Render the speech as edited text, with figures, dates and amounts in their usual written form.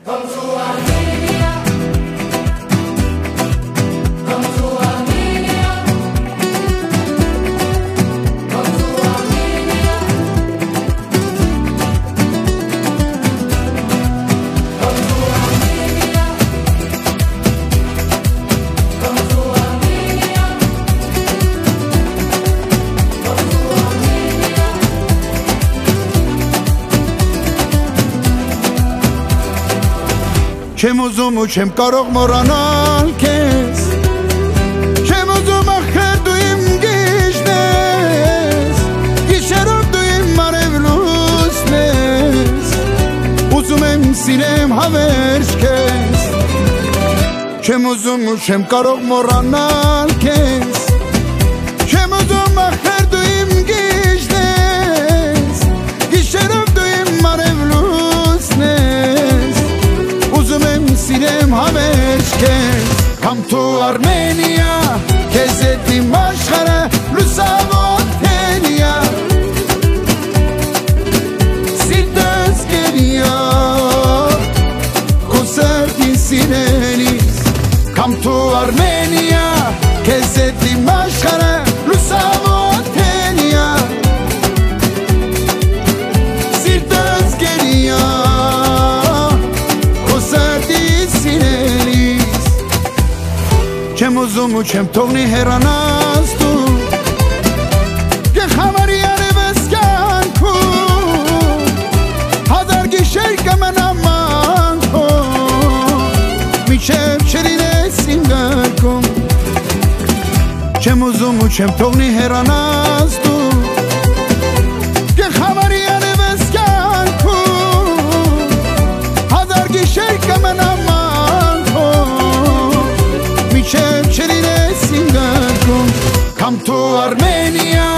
Չեմ ուզում ու չեմ կարող մոռանալ քեզ Չեմ ուզում ախր դու իմ գիշն ես Գիշերով դու իմ մարև լուսն ես Ուզում եմ սիրեմ հավերժ քեզ Չեմ ուզում ու չեմ կարող մոռանալ քեզ Չեմ ուզում ախր դու իմ գիշն ես Գիշերով դու իմ մարև լուսն ես Ուզում եմ սիրեմ հավերժ քեզ Կամ թու Արմենիա Քեզ հետ իմ աշխարհը լուսավոր թենիա Սիրտս գերիա Քո սրտին սիրելիս Կամ թու Արմենիա Քեզ հետ իմ աշխարհը լուսավոր թենիա Սիրտս գերիա Չեմ ուզում ու չեմ թողնի հեռանաս դու Եվ համարի արևս կյանքում Հազար գիշեր կմնամ մանկում Մինչև չլինես իմ գրքում Չեմ ուզում ու չեմ թողնի հեռանաս դու Եվ համարի արևս կյանքում Հազար գիշեր կմնամ Մինչև չլինես իմ գրքում Կամ թու Արմենիա